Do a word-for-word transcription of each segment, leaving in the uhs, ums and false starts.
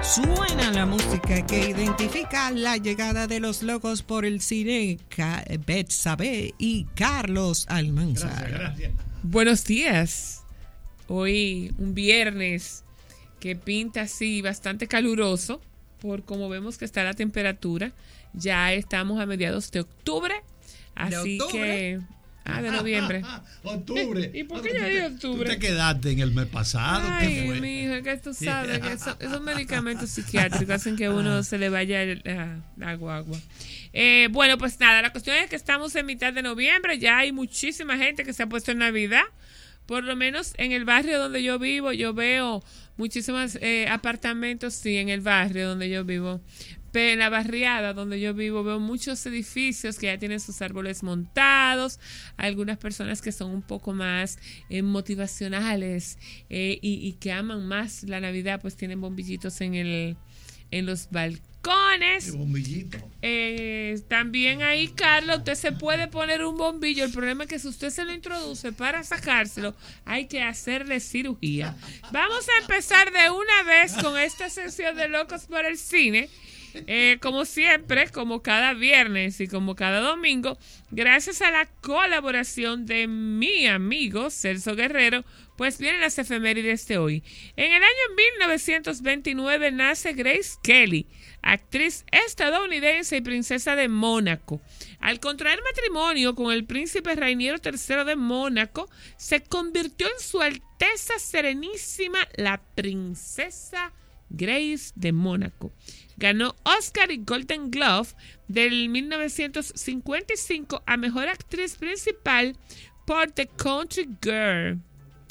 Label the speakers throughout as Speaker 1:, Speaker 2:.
Speaker 1: Suena la música que identifica la llegada de los locos por el cine, Betsabe y Carlos Almanzar.
Speaker 2: Gracias, gracias.
Speaker 3: Buenos días. Hoy un viernes que pinta así bastante caluroso, por como vemos que está la temperatura. Ya estamos a mediados de octubre, así
Speaker 1: ¿De octubre?
Speaker 3: que... Ah, de noviembre.
Speaker 2: Octubre.
Speaker 3: ¿Y por qué yo digo octubre?
Speaker 2: Tú te quedaste en el mes pasado. ¿Qué
Speaker 3: Ay,
Speaker 2: fue?
Speaker 3: mijo, es que tú sabes que eso- esos medicamentos psiquiátricos hacen que uno se le vaya la, la guagua. Eh, bueno, pues nada, la cuestión es que estamos en mitad de noviembre, ya hay muchísima gente que se ha puesto en Navidad. Por lo menos en el barrio donde yo vivo, yo veo muchísimos eh, apartamentos, sí, en el barrio donde yo vivo. Pero en la barriada donde yo vivo veo muchos edificios que ya tienen sus árboles montados, algunas personas que son un poco más eh, motivacionales eh, y, y que aman más la Navidad, pues tienen bombillitos en el en los balcones.
Speaker 2: Qué bombillito.
Speaker 3: Eh, también ahí, Carlos, usted se puede poner un bombillo. El problema es que si usted se lo introduce para sacárselo, hay que hacerle cirugía. Vamos a empezar de una vez con esta sesión de Locos por el Cine. Eh, como siempre, como cada viernes y como cada domingo, gracias a la colaboración de mi amigo Celso Guerrero, pues vienen las efemérides de hoy. En el año mil novecientos veintinueve nace Grace Kelly, actriz estadounidense y princesa de Mónaco. Al contraer matrimonio con el príncipe Rainiero tercero de Mónaco, se convirtió en su Alteza Serenísima la princesa Grace de Mónaco. Ganó Oscar y Golden Glove del mil novecientos cincuenta y cinco a Mejor Actriz Principal por The Country Girl.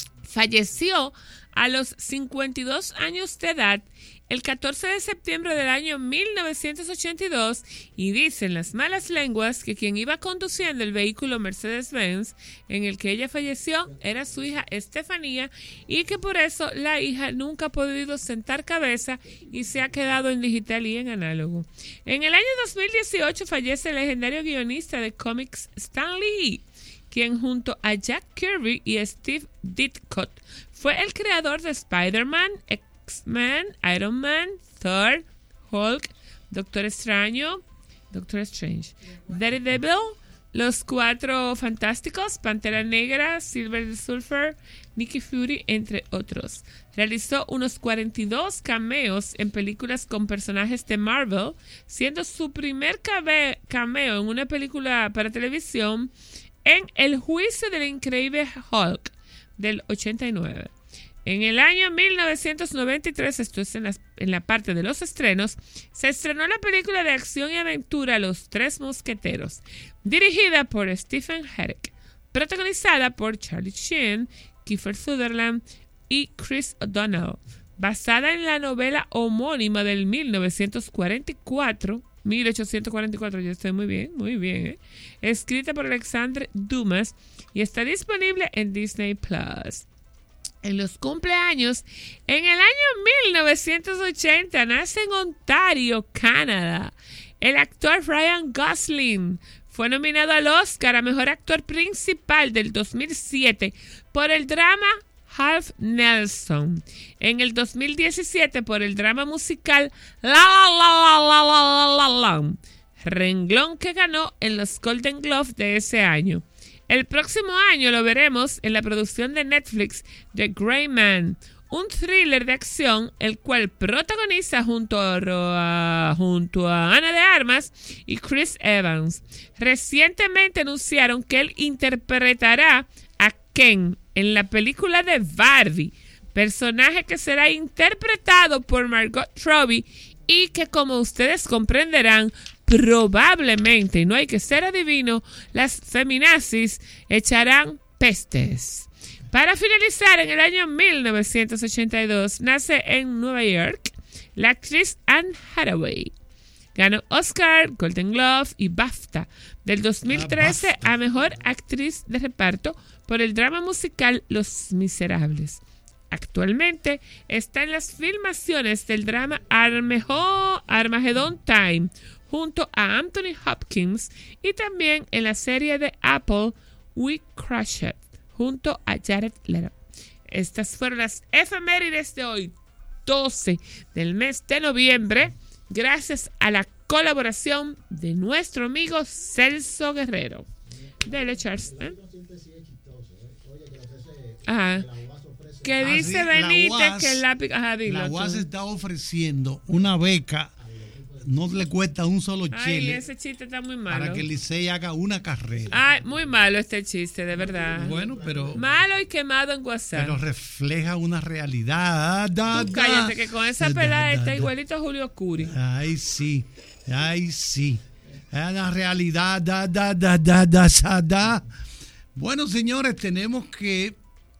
Speaker 3: Falleció a los cincuenta y dos años de edad el catorce de septiembre del año mil novecientos ochenta y dos, y dicen las malas lenguas que quien iba conduciendo el vehículo Mercedes-Benz en el que ella falleció era su hija Estefanía, y que por eso la hija nunca ha podido sentar cabeza y se ha quedado en digital y en análogo. En el año dos mil dieciocho fallece el legendario guionista de cómics Stan Lee, quien junto a Jack Kirby y Steve Ditko fue el creador de Spider-Man, X-Men, Iron Man, Thor, Hulk, Doctor Extraño, Doctor Strange, Daredevil, Los Cuatro Fantásticos, Pantera Negra, Silver Surfer, Nicky Fury, entre otros. Realizó unos cuarenta y dos cameos en películas con personajes de Marvel, siendo su primer cabe- cameo en una película para televisión en El Juicio del Increíble Hulk del ochenta y nueve. En el año mil novecientos noventa y tres, esto es en, las, en la parte de los estrenos, se estrenó la película de acción y aventura Los Tres Mosqueteros, dirigida por Stephen Herek, protagonizada por Charlie Sheen, Kiefer Sutherland y Chris O'Donnell, basada en la novela homónima del mil novecientos cuarenta y cuatro, mil ochocientos cuarenta y cuatro, yo estoy muy bien, muy bien, ¿eh? Escrita por Alexandre Dumas y está disponible en Disney Plus. En los cumpleaños, en el año mil novecientos ochenta nace en Ontario, Canadá, el actor Ryan Gosling. Fue nominado al Oscar a Mejor Actor Principal del dos mil siete por el drama Half Nelson. En el dos mil diecisiete por el drama musical La La La La La La La La, renglón que ganó en los Golden Globe de ese año. El próximo año lo veremos en la producción de Netflix The Gray Man, un thriller de acción el cual protagoniza junto a, junto a Ana de Armas y Chris Evans. Recientemente anunciaron que él interpretará a Ken en la película de Barbie, personaje que será interpretado por Margot Robbie y que, como ustedes comprenderán, probablemente, y no hay que ser adivino, las feminazis echarán pestes. Para finalizar, en el año mil novecientos ochenta y dos nace en Nueva York la actriz Anne Hathaway. Ganó Oscar, Golden Globe y BAFTA del dos mil trece a Mejor Actriz de Reparto por el drama musical Los Miserables. Actualmente está en las filmaciones del drama Armejo, Armageddon Time junto a Anthony Hopkins y también en la serie de Apple We Crushed junto a Jared Leto. Estas fueron las efemérides de hoy. doce del mes de noviembre, gracias a la colaboración de nuestro amigo Celso Guerrero. Dele, Charles. ¿eh? Ajá. Que dice
Speaker 2: ah, sí,
Speaker 3: Benítez
Speaker 2: U A S,
Speaker 3: que el lápiz. Ajá, dilo.
Speaker 2: La U A S
Speaker 3: tú.
Speaker 2: está ofreciendo una beca, no le cuesta un solo
Speaker 3: Ay,
Speaker 2: chile.
Speaker 3: ese chiste está muy malo.
Speaker 2: Para que el Licey haga una carrera.
Speaker 3: Ay, muy malo este chiste, de verdad.
Speaker 2: Bueno, pero.
Speaker 3: Malo y quemado en WhatsApp.
Speaker 2: Pero refleja una realidad. Da,
Speaker 3: Tú
Speaker 2: da,
Speaker 3: cállate, que con esa
Speaker 2: da,
Speaker 3: pelada
Speaker 2: da,
Speaker 3: está
Speaker 2: da.
Speaker 3: igualito a Julio Curi.
Speaker 2: Ay, sí. Ay, sí. Es una realidad. Da, da, da, da, da, da, da. Bueno, señores, tenemos que.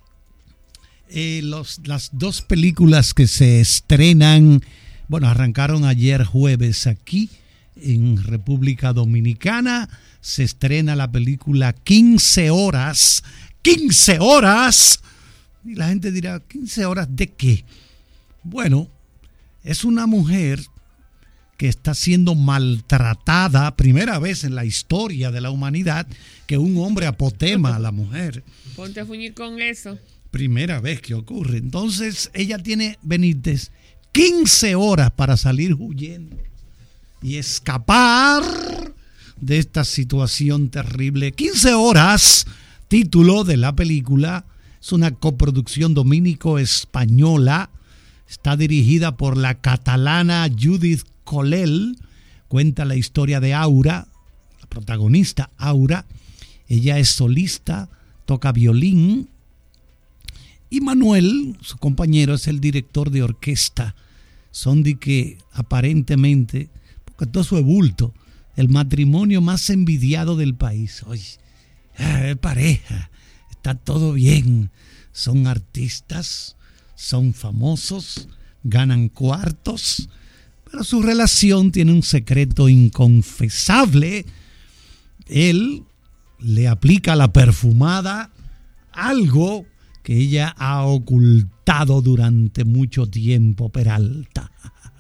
Speaker 2: Eh, los, las dos películas que se estrenan, bueno, arrancaron ayer jueves aquí en República Dominicana. Se estrena la película quince horas. ¡quince horas! Y la gente dirá, ¿quince horas de qué? Bueno, es una mujer que está siendo maltratada, primera vez en la historia de la humanidad que un hombre apotema a la mujer.
Speaker 3: Ponte a fuñir con eso.
Speaker 2: Primera vez que ocurre. Entonces ella tiene, Benítez, quince horas para salir huyendo y escapar de esta situación terrible. quince horas, título de la película, es una coproducción dominico-española, está dirigida por la catalana Judith Colell, cuenta la historia de Aura, la protagonista Aura. Ella es solista, toca violín. Y Manuel, su compañero, es el director de orquesta. Son de que aparentemente, porque todo su bulto, el matrimonio más envidiado del país. Oye, eh, pareja, está todo bien. Son artistas, son famosos, ganan cuartos, pero su relación tiene un secreto inconfesable. Él le aplica la perfumada, algo que ella ha ocultado durante mucho tiempo, Peralta.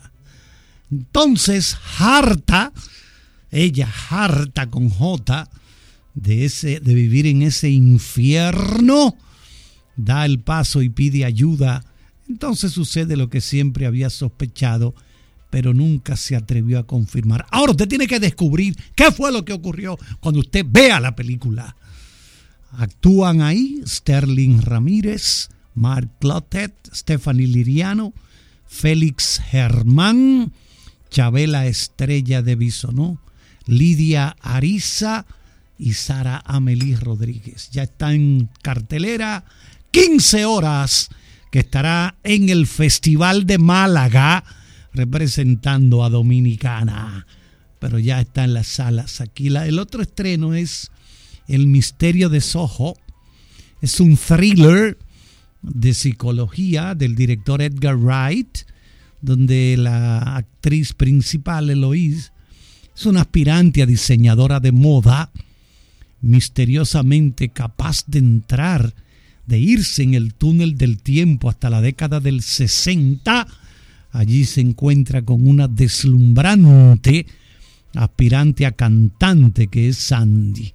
Speaker 2: Entonces, harta, ella harta con J, de, ese, de vivir en ese infierno, da el paso y pide ayuda. Entonces sucede lo que siempre había sospechado, pero nunca se atrevió a confirmar. Ahora usted tiene que descubrir qué fue lo que ocurrió cuando usted vea la película. Actúan ahí Sterling Ramírez, Mark Clotet, Stephanie Liriano, Félix Germán, Chabela Estrella de Bisonó, Lidia Ariza y Sara Amelie Rodríguez. Ya está en cartelera quince horas, que estará en el Festival de Málaga representando a Dominicana, pero ya está en las salas. Aquí la, el otro estreno es El misterio de Soho. Es un thriller de psicología del director Edgar Wright, donde la actriz principal, Eloise, es una aspirante a diseñadora de moda, misteriosamente capaz de entrar, de irse en el túnel del tiempo hasta la década del sesenta. Allí se encuentra con una deslumbrante aspirante a cantante que es Sandy.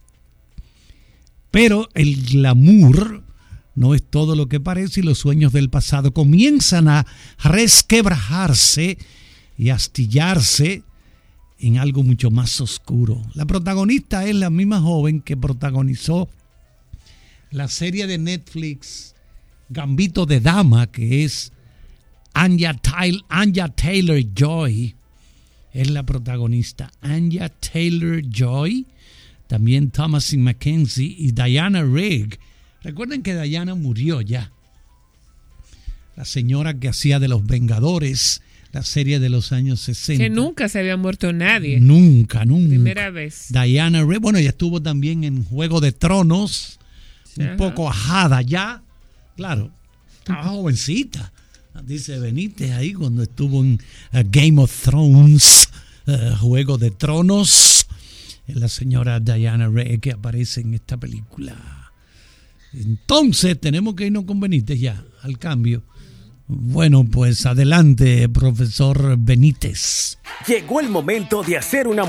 Speaker 2: Pero el glamour no es todo lo que parece y los sueños del pasado comienzan a resquebrajarse y astillarse en algo mucho más oscuro. La protagonista es la misma joven que protagonizó la serie de Netflix Gambito de Dama, que es Anya, Tyler, Anya Taylor-Joy. Es la protagonista. Anya Taylor-Joy. También Thomasin McKenzie y Diana Rigg. Recuerden que Diana murió ya. La señora que hacía de Los Vengadores, la serie de los años sesenta.
Speaker 3: Que nunca se había muerto nadie.
Speaker 2: Nunca, nunca.
Speaker 3: Primera vez.
Speaker 2: Diana Rigg, bueno, ella estuvo también en Juego de Tronos, un
Speaker 3: Ajá.
Speaker 2: poco ajada ya. Claro, estaba jovencita. Dice Benítez ahí cuando estuvo en uh, Game of Thrones, uh, Juego de Tronos. La señora Diana Rigg que aparece en esta película. Entonces tenemos que irnos con Benítez ya, al cambio. Bueno, pues adelante, profesor Benítez.
Speaker 4: Llegó el momento de hacer una